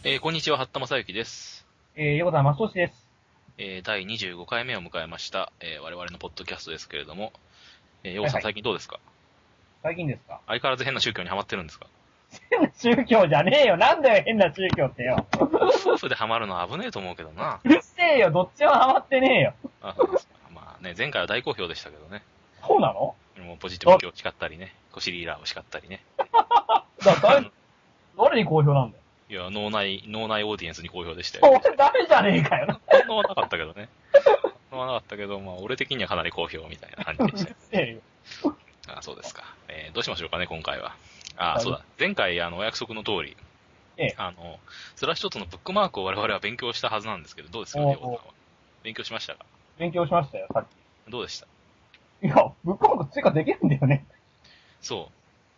こんにちは、八田正幸です。 横田正俊です。 第25回目を迎えました、我々のポッドキャストですけれども、ようさんはいはい。 最近どうですか？ 最近ですか？ 相変わらず変な宗教にハマってるんですか？ 変な宗教じゃねえよ。なんだよ、変な宗教ってよ。 夫婦でハマるのは危ねえと思うけどな。 うるせえよ、どっちもハマってねえよ。 あ、そうですか。まあね、前回は大好評でしたけどね。 そうなの？ もうポジティブ教を誓ったりね、コシリーラーを誓ったりね。 誰、誰に好評なんだよ。 いや、脳内オーディエンスに好評でしたよ。 俺誰じゃねえかよ。 反応はなかったけどね。反応はなかったけど、まあ、俺的にはかなり好評みたいな感じでうしたよ。 るせえよ。 あ、そうですか。どうしましょうかね、今回は。あ、そうだ。前回、お約束の通り、 ええ。 スラッシュドットのブックマークを我々は勉強したはずなんですけど、どうですかね、ヨコさんは。勉強しましたか？ 勉強しましたよ、さっどうでした？ き。いや、ブックマーク追加できるんだよね。 そう。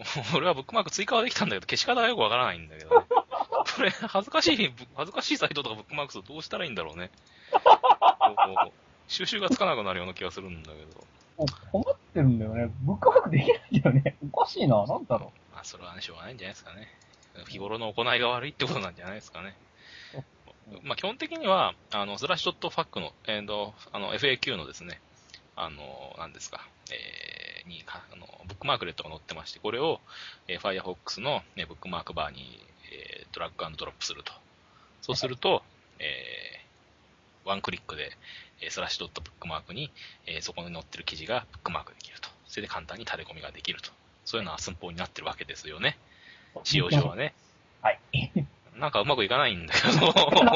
俺はブックマーク追加はできたんだけど、消し方がよくわからないんだけどね。これ、恥ずかしいサイトとかブックマークすどうしたらいいんだろうね。こう収集がつかなくなるような気がするんだけど。 困ってるんだよね。ブックマークできないんだよね。おかしいな、なんだろまあ、それはね、しょうがないんじゃないですかね。日頃の行いが悪いってことなんじゃないですかね。まあ、基本的には、スラッシュドットファックの、FAQ のですね、何ですか、ブックマークレットが載ってまして、これを、Firefox の、ブックマークバーに、ドラッグアンドドロップすると。そうすると、ワンクリックで、スラッシュドットブックマークに、そこに載ってる記事がブックマークできると。それで簡単に垂れ込みができると。そういうのは寸法になってるわけですよね。 う。 使用上はね。 はい。 なんかうまくいかないんだけど、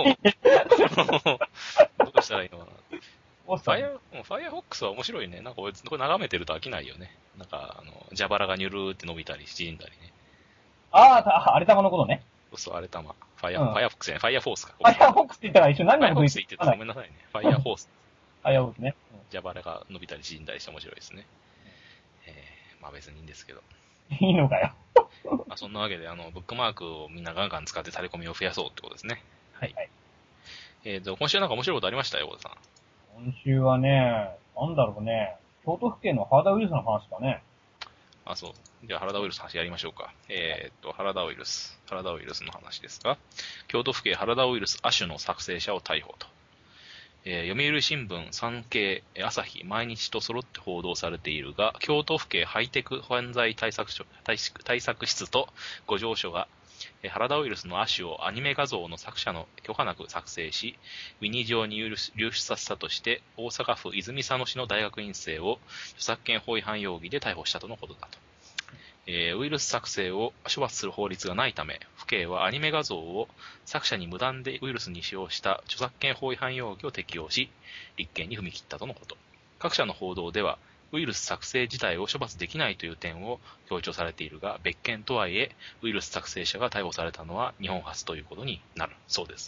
どうしたらいいのかな。 どうしたの？ Firefox は面白いね。なんかこれ眺めてると飽きないよね。なんか、蛇腹がニュルーって伸びたり、縮んだりね。 あれ玉のことね。 そうそう、あれたま。 うん。 Firefox じゃない、Fireforce か。 Firefox って言ったら一緒何のこと言 Firefox って言ってた。ごめんなさいね。Fireforce。 Firefox ね。 蛇腹が伸びたり縮んだりして面白いですね。まあ別にいいんですけど。 いいのかよ。 まあそんなわけで、ブックマークをみんなガンガン使って垂れ込みを増やそうってことですね。はい。 はい。 今週なんか面白いことありましたよ、小田さん。 今週はね、なんだろうね、京都府警の原田ウイルスの話かね。 あ、そう。じゃあ、原田ウイルスの話やりましょうか。原田ウイルスの話ですが、京都府警原田ウイルス亜種の作成者を逮捕と。読売新聞、産経、朝日、毎日と揃って報道されているが、京都府警ハイテク犯罪対策室と五条署が、原田ウイルスの亜種をアニメ画像の作者の許可なく作成し、ウィニー上に流出させたとして、大阪府泉佐野市の大学院生を著作権法違反容疑で逮捕したとのことだと。ウイルス作成を処罰する法律がないため、府警はアニメ画像を作者に無断でウイルスに使用した著作権法違反容疑を適用し、立件に踏み切ったとのこと。各社の報道では、ウイルス作成自体を処罰できないという点を強調されているが、別件とはいえ、ウイルス作成者が逮捕されたのは日本初ということになるそうです。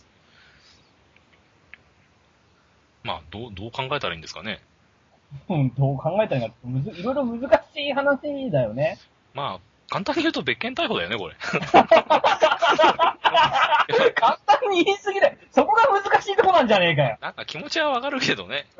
まあ、どう考えたらいいんですかね。 うん、どう考えたらいいか、いろいろ難しい話だよね。 まあ、簡単に言うと別件逮捕だよね、これ。 簡単に言い過ぎだよ。そこが難しいとこなんじゃねえかよ。 なんか気持ちはわかるけどね。 うん。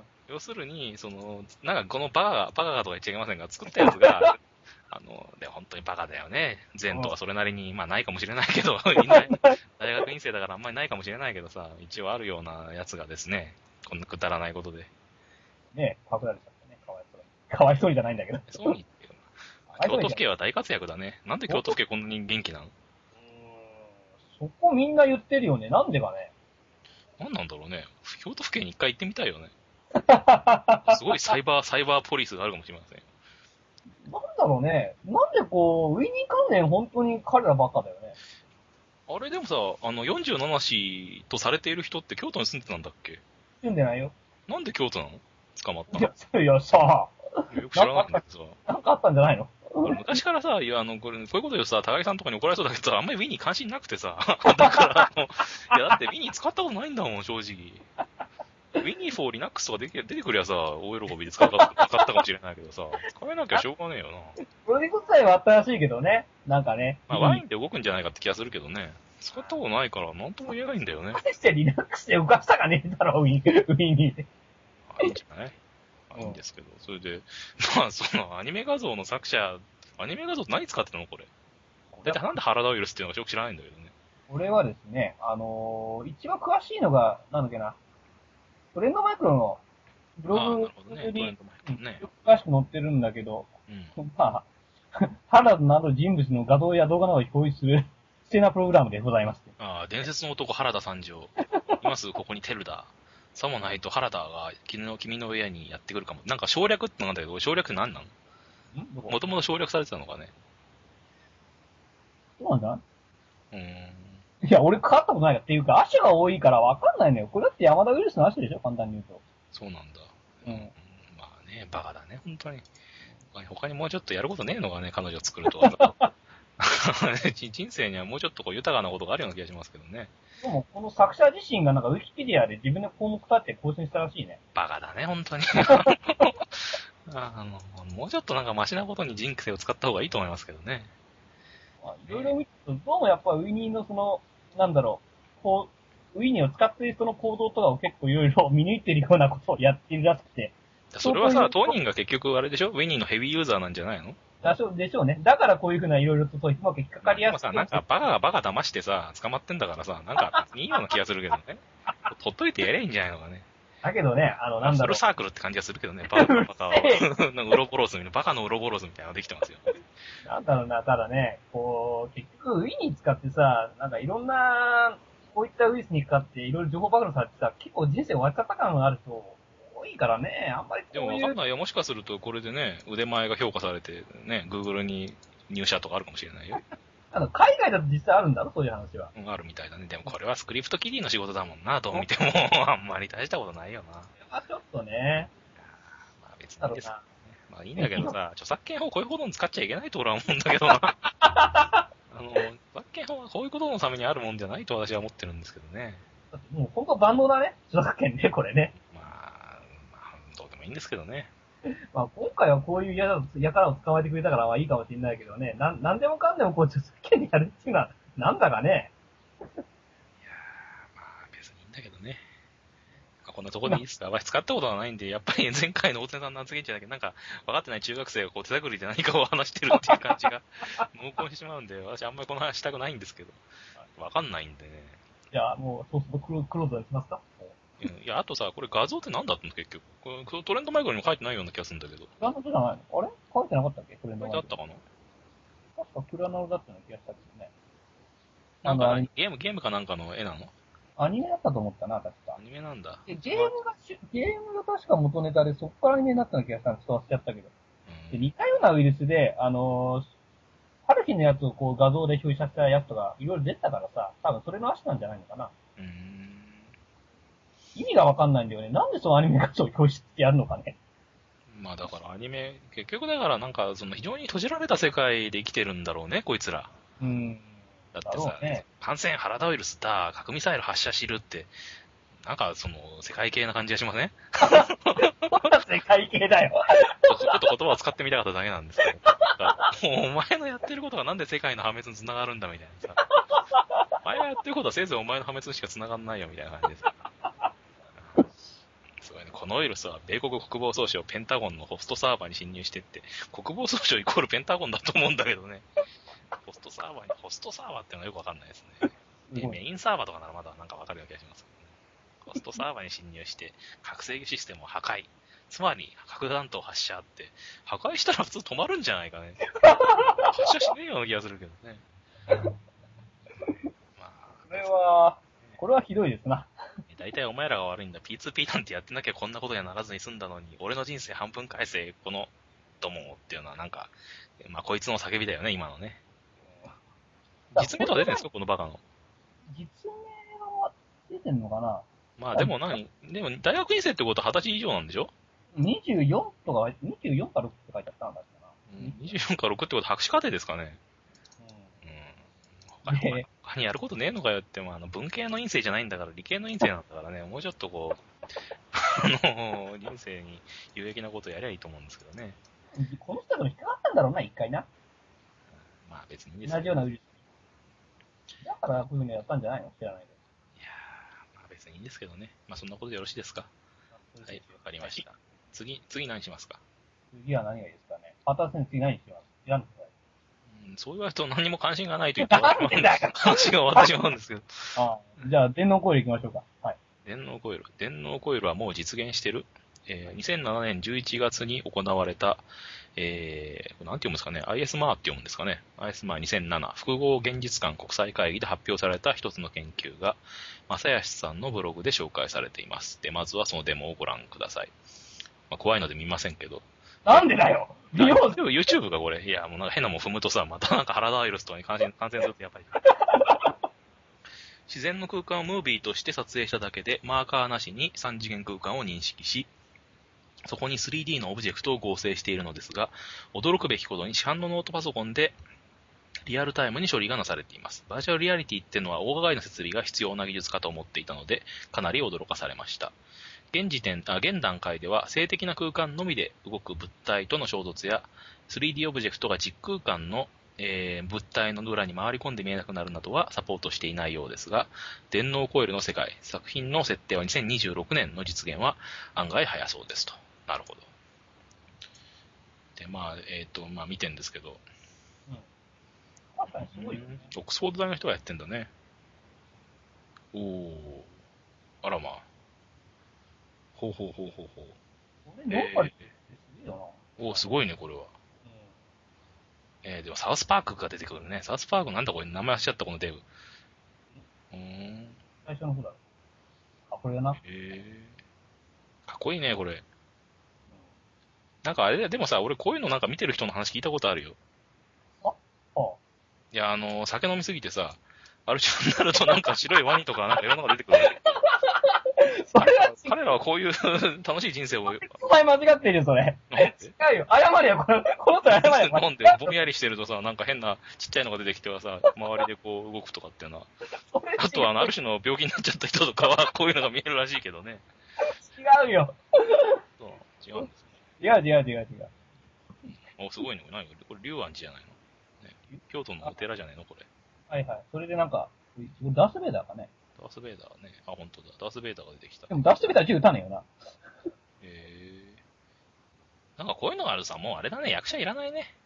要するに、なんかこのバカがとか言っちゃいけませんが、作ったやつが、本当にバカだよね。善とかそれなりに、まあないかもしれないけど、いない。大学院生だからあんまりないかもしれないけどさ、一応あるようなやつがですね、こんなくだらないことで。 ねえ、パクられちゃったね。かわいそうに。かわいそうにじゃないんだけど。 そうにっていう京都府警は大活躍だね。なんで京都府警こんなに元気なの？ そこみんな言ってるよね。なんでかね。 なんなんだろうね。京都府警に一回行ってみたいよね。すごいサイバーポリスがあるかもしれません。 なんだろうね。なんでこう、ウィニー関連本当に彼らばっかだよね。 あれでもさ、47市とされている人って京都に住んでたんだっけ？ 住んでないよ。 なんで京都なの？捕まったの？ いやさ、 よく知らないんだけどさ。 なんかあったんじゃないの？ 昔からさ、こういうこと言うとさ、高木さんとかに怒られそうだけどさ、あんまりウィニー関心なくてさ。だから、いやだってウィニー使ったことないんだもん、正直。ウィニー for Linux とか出てくりゃさ、大喜びで使ったかもしれないけどさ、使えなきゃしょうがねえよな。 プロジェクト自体はあったらしいけどね。なんかね。 まあ、ワインで動くんじゃないかって気がするけどね。使ったことないから、なんとも言えないんだよね。 大してリラックスで動かしたかねえだろ、ウィニーで。 いいんじゃない？いいんですけど。それで、まあ、アニメ画像の作者、アニメ画像って何使ってたのこれ。だいたいなんで原田ウイルスっていうのかよく知らないんだけどね。 俺はですね、一番詳しいのが、なんだっけな、トレンドマイクロのブロああ、なグるほどね。トレンに、 ドマイクロね。 よく詳しく載ってるんだけど、 うん。 まあ、原田など人物の画像や動画などを表示する、不正なプログラムでございまして。 ああ、伝説の男原田三条。今すぐここにテルだ。さもないと原田が君の親にやってくるかも。なんか省略ってなんだけど、省略って何なの？ どこもともと省略されてたのかね。 そうなんだ。 うーん。 いや、俺かかったことないからっていうか、アシュが多いからわかんないのよ。これだって山田ウイルスのアシュでしょ簡単に言うと。 そうなんだ。 うん。 まあね、バカだね、本当に。他にもうちょっとやることねえのかね、彼女を作ると。人生にはもうちょっとこう豊かなことがあるような気がしますけどね。 でも、この作者自身がなんかウィキペディアで自分で項目立って更新したらしいね。 バカだね、本当に。もうちょっとなんかマシなことに人生を使った方がいいと思いますけどね。 まあいろいろ見ると、どうもやっぱウィニーのその、なんだろう、こう、ウィニーを使っている人の行動とかを結構いろいろ見抜いてるようなことをやっているらしくて。 それはさ、当人が結局あれでしょウィニーのヘビーユーザーなんじゃないの？ でしょうね。だからこういうふうないろいろとそういううまく引っかかりやすく。 でもさ、なんかバカがバカ騙してさ、捕まってんだからさ、なんかいいような気がするけどね。ほっといてやればいいんじゃないのかね。 だけどね、なんだろう。 フルサークルって感じがするけどね、バカを、なんかウロボロスみたいな、バカのウロボロスみたいなのができてますよ。 なんだろうな、ただね、こう、結局ウィニー使ってさ、なんかいろんな、こういったウイルスにかかっていろいろ情報暴露されてさ、結構人生終わっちゃった感がある人多いからね、あんまりでもこういう。 わかんないよ。もしかするとこれでね、腕前が評価されて、ね、Google に入社とかあるかもしれないよ。 海外だと実際あるんだろ、そういう話は。 あるみたいだね。でもこれはスクリプトキリの仕事だもんな、どう見ても。あんまり大したことないよな。 まあちょっとね、 まあ別にいいんですけどね。まあいいんだけどな。 さ、著作権法こういうことに使っちゃいけないと俺は思うんだけどな。著作権法はこういうことのためにあるもんじゃないと私は思ってるんですけどね。 もう本当万能だね、著作権ね、これね。 まあ、どうでもいいんですけどね。 まあ今回はこういうやからを捕まえてくれたからはいいかもしれないけどね、なんでもかんでもこう著作権でやるっていうのは、なんだかね。 まあ別にいいんだけどね。こんなとこでいいですか？私使ったことがないんで、やっぱり前回の大瀬さんの発言じゃなくて、なんか分かってない中学生がこう手探りで何かを話してるっていう感じが濃厚にしてしまうんで、私あんまりこの話したくないんですけど、分かんないんでね。 じゃあもう、そうするとクローズにしますか？ いや、あとさ、これ画像って何だったの結局。これトレンドマイクロにも書いてないような気がするんだけど。 クラナルじゃないの？あれ書いてなかったっけトレンドマイク書いてあったかな？ 確かクラナルだったような気がしたけどね。 なんかあれゲームかなんかの絵なの？ アニメだったと思ったな、確か。 アニメなんだ。 で、ゲームが確か元ネタで、そこからアニメになったような気がしたんで、ちょっと忘れちゃったけど。で、似たようなウイルスで、ハルヒのやつをこう画像で表示させたやつとか、いろいろ出てたからさ、多分それの足なんじゃないのかな。意味がわかんないんだよね。なんでそのアニメ画像を表示ってやるのかね。 まあだからアニメ、結局だからなんかその非常に閉じられた世界で生きてるんだろうね、こいつら。だってさ、 ね、 感染原田ウイルスだ、核ミサイル発射しるって、なんかその世界系な感じがしません？ 世界系だよ。 ちょっと言葉を使ってみたかっただけなんですけど。もうお前のやってることがなんで世界の破滅に繋がるんだみたいなさ。お前がやってることはせいぜいお前の破滅にしか繋がんないよみたいな感じです。すごいね。このウイルスは米国国防総省ペンタゴンのホストサーバーに侵入してって、国防総省イコールペンタゴンだと思うんだけどね。ホストサーバーってのはよくわかんないですね。で、メインサーバーとかならまだなんかわかるような気がしますけどね。ホストサーバーに侵入して、核制御システムを破壊。つまり、核弾頭発射って、破壊したら普通止まるんじゃないかね。発射しねえような気がするけどね。まあ、 これはひどいですな。 大体お前らが悪いんだ。P2P なんてやってなきゃこんなことにはならずに済んだのに、俺の人生半分返せ、この、どもっていうのはなんか、まあこいつの叫びだよね、今のね。実名とか出てるんですか、このバカの。 実名は出てんのかな？ まあでもでも大学院生ってことは20歳以上なんでしょ？ 24とか、24か6って書いてあったんだっけな。 24か6ってことは博士課程ですかね。他にやることねえのかよって、文系の院生じゃないんだから、理系の院生なんだからね、もうちょっとこう、人生に有益なことやりゃいいと思うんですけどね。 この人でも引っかかったんだろうな、一回な。 まあ別にいいですよ。 同じようなウイルス。だからこういうのやったんじゃないの？知らないけど。 いやー、まあ別にいいんですけどね。まあそんなことでよろしいですか？はい、わかりました。次何しますか？ 次は何がいいですかね。パター先生次何します？選んでください。 そう言われると何も関心がないと言ってなんでだよ話が終わってしまうんですけど。 じゃあ、電脳コイル行きましょうか。はい。 電脳コイル。電脳コイルはもう実現してる。2007年11月に行われた、これなんて読むんですかね。ISMA って読むんですかね。ISMA2007 複合現実館国際会議で発表された一つの研究が、正義さんのブログで紹介されています。で、まずはそのデモをご覧ください。怖いので見ませんけど。 なんでだよ見ようでも YouTube がこれ。いや、もうなんか変なもん踏むとさ、またなんか原田ウイルスとかに感染するとやっぱり。自然の空間をムービーとして撮影しただけで、マーカーなしに3次元空間を認識し、そこに 3D のオブジェクトを合成しているのですが、驚くべきことに市販のノートパソコンでリアルタイムに処理がなされています。バーチャルリアリティってのは大掛かりな設備が必要な技術かと思っていたので、かなり驚かされました。現段階では静的な空間のみで動く物体との衝突や 3D オブジェクトが実空間の、物体の裏に回り込んで見えなくなるなどはサポートしていないようですが、電脳コイルの世界、作品の設定は2026年の実現は案外早そうですと。なるほど。で、見てんですけど。 確かにすごいよね。 オックスフォード大の人がやってんだね。おー。あらまあ。ほう。 これ、ノーパリってすげえよおー、すごいね、これは。でもサウスパークが出てくるね。サウスパークなんだこれ、名前忘れちゃった、このデブ。 最初の方だろ。これだな。 かっこいいね、これ。なんかあれだよ、でもさ、俺こういうのなんか見てる人の話聞いたことあるよ。いや、酒飲みすぎてさ、アル中になるとなんか白いワニとかなんかいろんなのが出てくる。彼らはこういう楽しい人生を。 お前間違ってるよ、それ。違うよ。謝れよ、この人謝れよ。 飲んでぼんやりしてるとさ、なんか変なちっちゃいのが出てきてはさ、周りでこう動くとかっていうのは。あとはある種の病気になっちゃった人とかはこういうのが見えるらしいけどね。 違うよ。 そう、違うんです違う。 すごいね。何これ、龍安寺じゃないの、ね、京都のお寺じゃないのこれ。 はい。それでなんか、ダースベイダーかね。 ダースベイダーね。本当だ。ダースベイダーが出てきた。 でもダースベイダー銃撃たねえよな。 なんかこういうのがあるさ、もうあれだね、役者いらないね。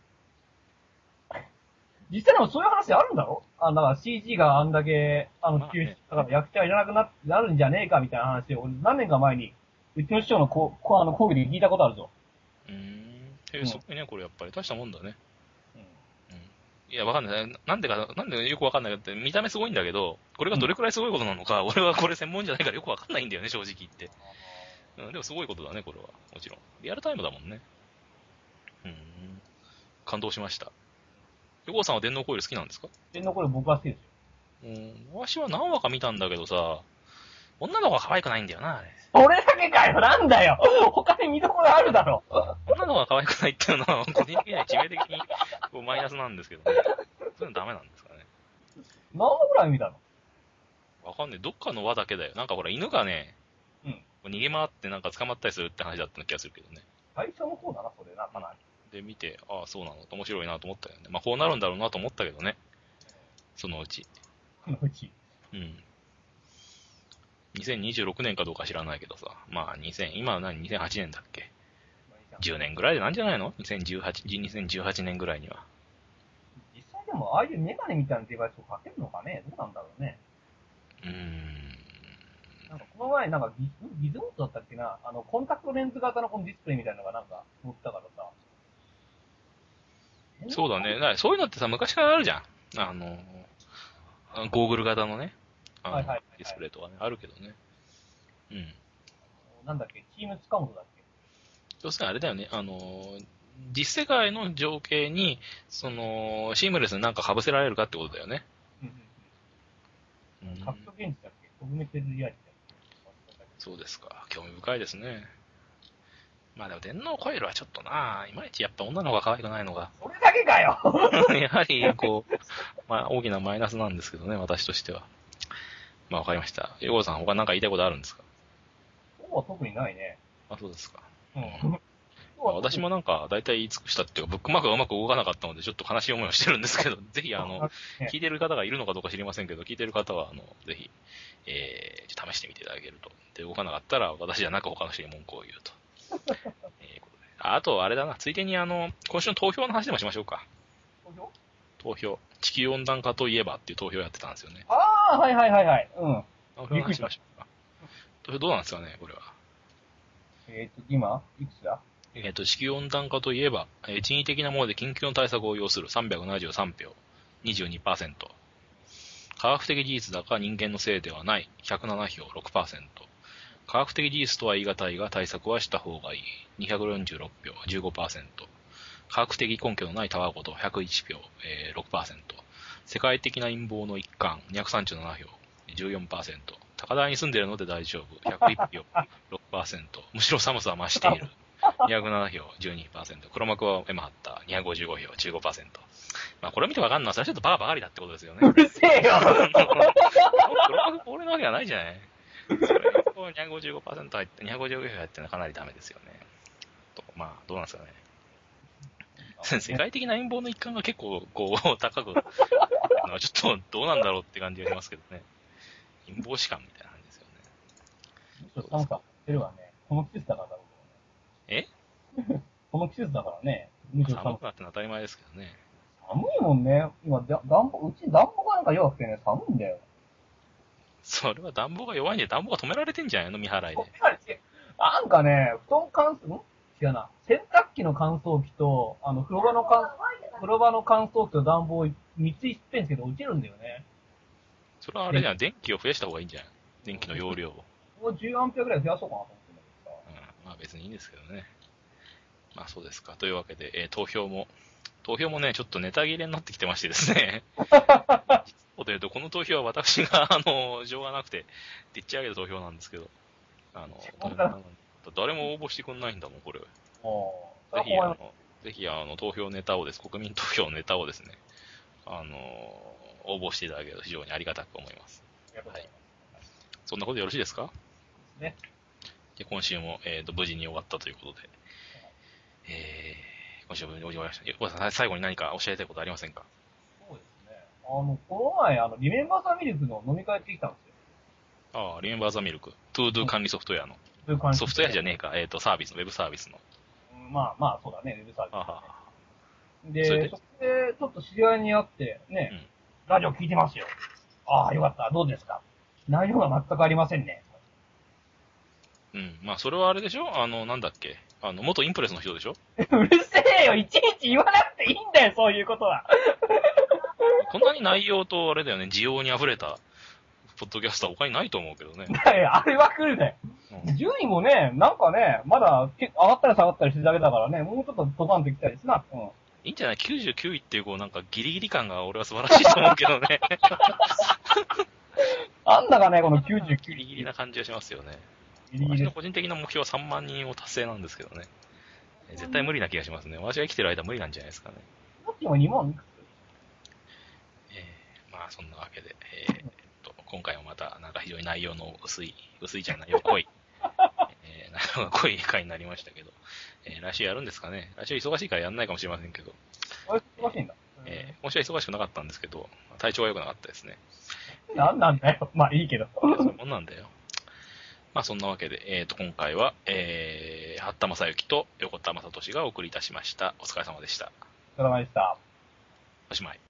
実際でもそういう話あるんだろ？だから CG があんだけ、普及したから役者いらなくなるんじゃねえかみたいな話を、俺何年か前に、うちの師匠の講義で聞いたことあるぞ。 すごいね、これやっぱり。大したもんだね。いや、わかんない。なんでよくわかんないかって、見た目すごいんだけど、これがどれくらいすごいことなのか、俺はこれ専門じゃないからよくわかんないんだよね、正直言って。でもすごいことだね、これは。もちろん。リアルタイムだもんね。感動しました。横尾さんは電脳コイル好きなんですか？ 電脳コイル僕は好きですよ。 私は何話か見たんだけどさ、女の子が可愛くないんだよな、あれ。 俺だけかよ、なんだよ他に見どころあるだろ。 女の子が可愛くないっていうのは、個人的には致命的にこうマイナスなんですけどね。そういうのダメなんですかね。 何話ぐらい見たの？ わかんねえ。どっかの輪だけだよ。なんかほら、犬がね、逃げ回ってなんか捕まったりするって話だった気がするけどね。 最初の方だな、それな、かなり。 で、見て、そうなの、面白いなと思ったよね。こうなるんだろうなと思ったけどね。そのうち。2026年かどうか知らないけどさ。今は2008年だっけ？ 10 年ぐらいでなんじゃないの？ 2018年ぐらいには。 実際でも、ああいうメガネみたいなデバイスをかけるのかね？どうなんだろうね。なんかこの前、なんかギズモートだったっけな、コンタクトレンズ型のこのディスプレイみたいなのがなんか、載ったからさ。 そうだね。そういうのってさ、昔からあるじゃん。ゴーグル型のね、ディスプレイとかね、あるけどね。 なんだっけ、チーム塚本だっけ。 要するにあれだよね、実世界の情景に、シームレスになんか被せられるかってことだよね。 格闘現実だっけ、オグメテルリアリティ。 そうですか。興味深いですね。でも電脳コイルはちょっとないまいちやっぱ女の子が可愛くないのが。 それだけかよやはり、大きなマイナスなんですけどね、私としては。わかりました。横尾さん、他なんか言いたいことあるんですか？ 特にないね。 そうですか。私もなんか、だいたい言い尽くしたっていうか、ブックマークがうまく動かなかったので、ちょっと悲しい思いをしてるんですけど、ぜひ、聞いてる方がいるのかどうか知りませんけど、聞いてる方は、ぜひ、試してみていただけると。で、動かなかったら、私じゃなく他の人に文句を言うと。あと、あれだな、ついでに今週の投票の話でもしましょうか。 投票？ 投票、地球温暖化といえばっていう投票やってたんですよね。 ああ、はいはいはいはい。うん。 投票しましょうか。投票どうなんですかね、これは。 今、いくつだ？ 地球温暖化といえば、人為的なもので緊急の対策を要する373票、22%。科学的事実だが人間のせいではない107票、6%。科学的事実とは言い難いが対策はした方がいい246票、15%。科学的根拠のないたわごと101票、6%。世界的な陰謀の一環237票、14%。高台に住んでいるので大丈夫101票、6%。むしろ寒さは増している207票、12%。黒幕はエマハッター、255票、15%。まあ、これ見てわかんないのは、それはちょっとバカばかりだってことですよね。 うるせえよ黒幕俺のわけはないじゃない。それにこう255%入って、255票入ってるのはかなりダメですよね。まあ、どうなんですかね。世界的な陰謀の一環が結構、こう、高く、ちょっとどうなんだろうって感じがしますけどね。陰謀士官みたいな感じですよね。 むしろ寒さ減るわね。この季節だからだろうね。この季節だからね。むしろ寒くなってのは当たり前ですけどね。 寒いもんね。今、うち暖房がなんか弱くてね、寒いんだよ。 それは暖房が弱いんで暖房が止められてんじゃないの見払いで。 なんかね、布団乾燥、違うな。洗濯機の乾燥機と、風呂場の乾燥機と暖房3ついっぺんですけど落ちるんだよね。 それはあれじゃん、電気を増やした方がいいんじゃん。電気の容量を。 もう10アンペアぐらい増やそうかなと思ってんだけどさ。 まあ別にいいんですけどね。まあそうですか。というわけで、投票もね、ちょっとネタ切れになってきてましてですね。そうというと、この投票は私が、情がなくて、でっち上げた投票なんですけど、誰も応募してくんないんだもん、これ。ぜひ、投票ネタを国民投票ネタをですね、応募していただけると非常にありがたく思います。はい。そんなことよろしいですか？ ね。 で今週も、無事に終わったということで、今週も無事に終わりました。横田さん、最後に何か教えたいことありませんか？ そうですね。この前、リメンバーザミルクの飲み会ってきたんですよ。ああ、リメンバーザミルク。トゥードゥ管理ソフトウェアの。ソフトウェアじゃねえか。サービスの、ウェブサービスの。 まあ、そうだね、ウェブサービス、ね。で、そこで、ちょっと知り合いに会って、ね、ラジオ聞いてますよ。ああ、よかった。どうですか？内容が全くありませんね。 まあ、それはあれでしょ？なんだっけ？元インプレスの人でしょ？ うるせえよ！いちいち言わなくていいんだよ、そういうことは。 こんなに内容と、あれだよね、需要に溢れた、ポッドキャストは他にないと思うけどね。 あれは来るね。順位もね、なんかね、まだ上がったり下がったりしてるだけだからね、もうちょっとドカンときたいですな。 いいんじゃない ?99 位っていうなんかギリギリ感が俺は素晴らしいと思うけどね。 なんだかね、この99 ギリギリな感じがしますよね。 ギリギリ私の個人的な目標は3万人を達成なんですけどね。絶対無理な気がしますね。私が生きてる間無理なんじゃないですかね。 さっきも2万いくつ？ まあそんなわけで、今回もまたなんか非常に内容の薄いじゃないよ、濃い、内容が濃い回になりましたけど、来週やるんですかね。来週忙しいからやんないかもしれませんけど。 忙しいんだ。 今週は忙しくなかったんですけど、体調は良くなかったですね。 なんだよ。まあいいけど。 そういうもんなんだよ。まあそんなわけで、今回は、八田正幸と横田正俊がお送りいたしました。お疲れ様でした。 お疲れ様でした。 おしまい。